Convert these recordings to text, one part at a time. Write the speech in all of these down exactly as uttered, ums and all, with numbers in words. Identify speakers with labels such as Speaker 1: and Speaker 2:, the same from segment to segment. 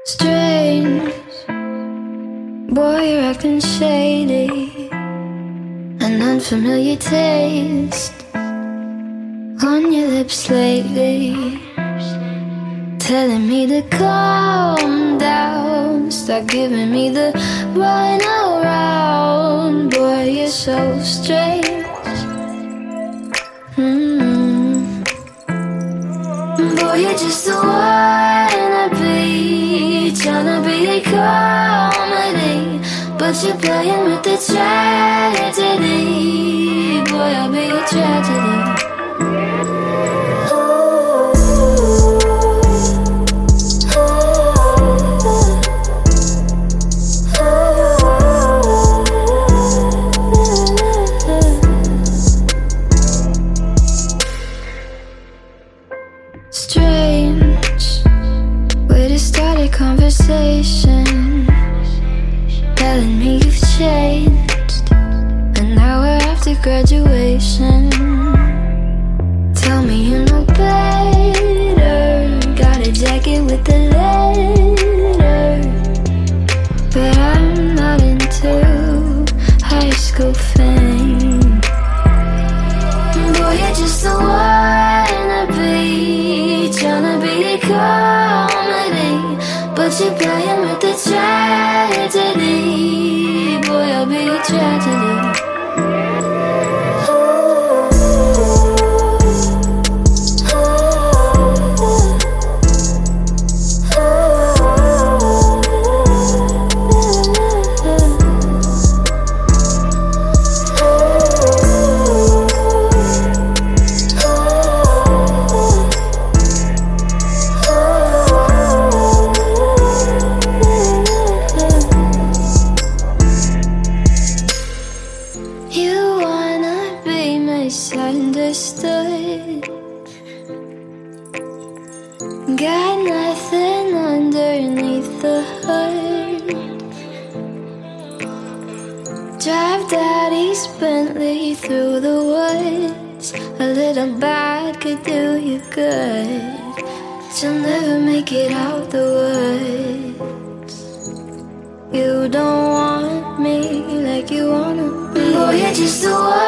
Speaker 1: Strange, boy, you're acting shady. An unfamiliar taste on your lips lately, telling me to calm down. Stop giving me the run around. Boy, you're so strange. mm. Boy, you're just a wannabe, tryna be a comedy, but you're playing with the tragedy. Boy, I'll be a tragedy. Strange way to start a conversation, telling me you've changed, an hour after graduation. Tell me you know better, got a jacket with the letter, but I'm not into high school fame. Boy, you're just a wannabe, tryna be a comedy, but you're playing with the tragedy. Boy, I'll be a tragedy. You wanna be misunderstood, got nothing underneath the hood. Drive daddy's Bentley through the woods, a little bad could do you good, you'll never make it out the woods. You don't want me like you wanna be. Boy, you're just a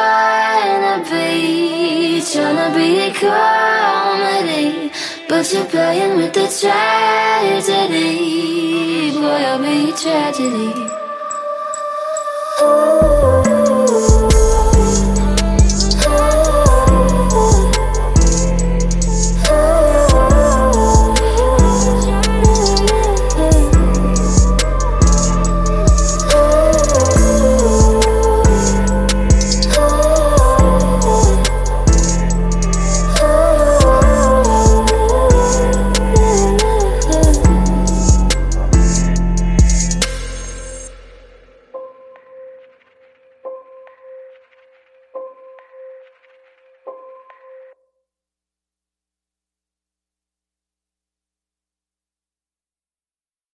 Speaker 1: wannabe, tryna be a comedy, but you're playing with the tragedy. Boy, I'll be a tragedy.